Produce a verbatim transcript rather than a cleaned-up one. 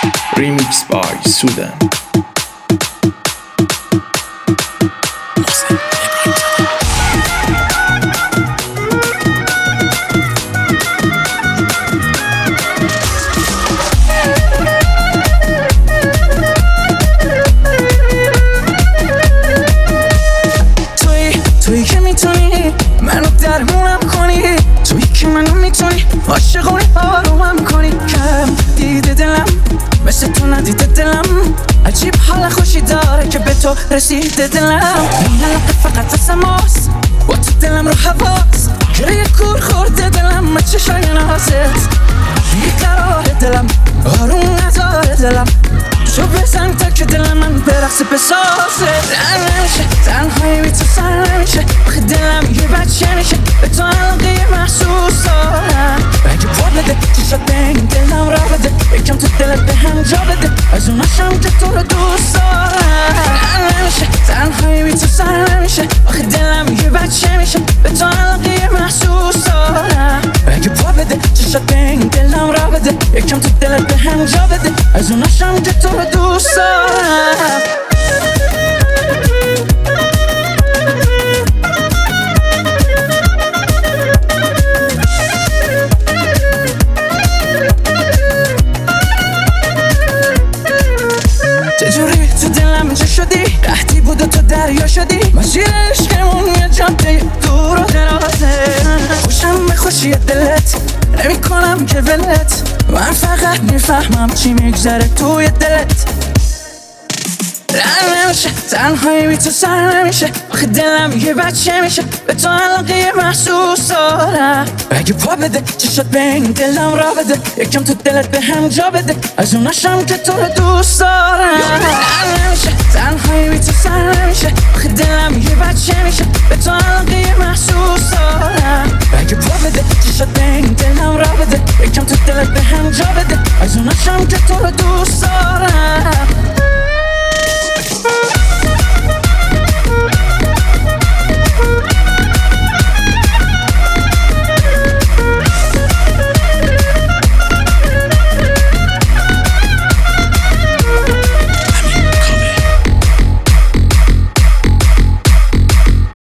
Remix by Sudan. تویی که میتونی منو درمونم کنی، تویی که منو میتونی عاشقونی آرومم کنی. کم دیده دلم مثل تو ندیده دلم، عجیب حال خوشی داره که به تو رسیده دلم. این علاقه فقط از ماست، با تو دلم رو حواس گریه کور خورده دلم، ما چشای نازت بیقرار دلم، آروم نداره دلم. شو بزن تا که دل من برقص بسازه. تن نمیشه تنهایی بی تو سر نمیشه، آخه دلم یه بچه میشه به تو علاقه محسوس دارم. اگه پا بده چشات به این دلم را بده، یکم تو دلت به هم جا بده، از اوناشم که تو رو دوست دارم. تن نمیشه تنهایی بی تو سر نمیشه، آخه دلم یه بچه میشه به تو علاقه محسوس دارم. اگه پا بده چشات به این دلم را بده، یکم تو دلت به هم جا بده، از اوناشم که تو رو دوست دارم. چجوری تو دلم اینجا شدی، رهتی بود و تو دریا شدی، مسیر عشقمون یه جاده دور و درازه. خوشم به خوشی دلت نمی کنم که ولت، من فقط میفهمم چی میگذره توی دلت. رن نمیشه تنهایی بی تو سر نمیشه، آخه دلم یه بچه میشه به تو علاقه محسوس دارم. اگه پا بده چشات به این دلم را بده، یکم تو دلت به هم جا بده، از اوناشم که تو رو دوست دارم. رن نمیشه تنهایی بی تو سر نمیشه، آخه دلم یه بچه میشه به تو علاقه محسوس دارم. اگه پا بده چشات به این دلم را بده، یکم تو دلت به هم جا بده، از اوناشم که تو رو دوست دارم.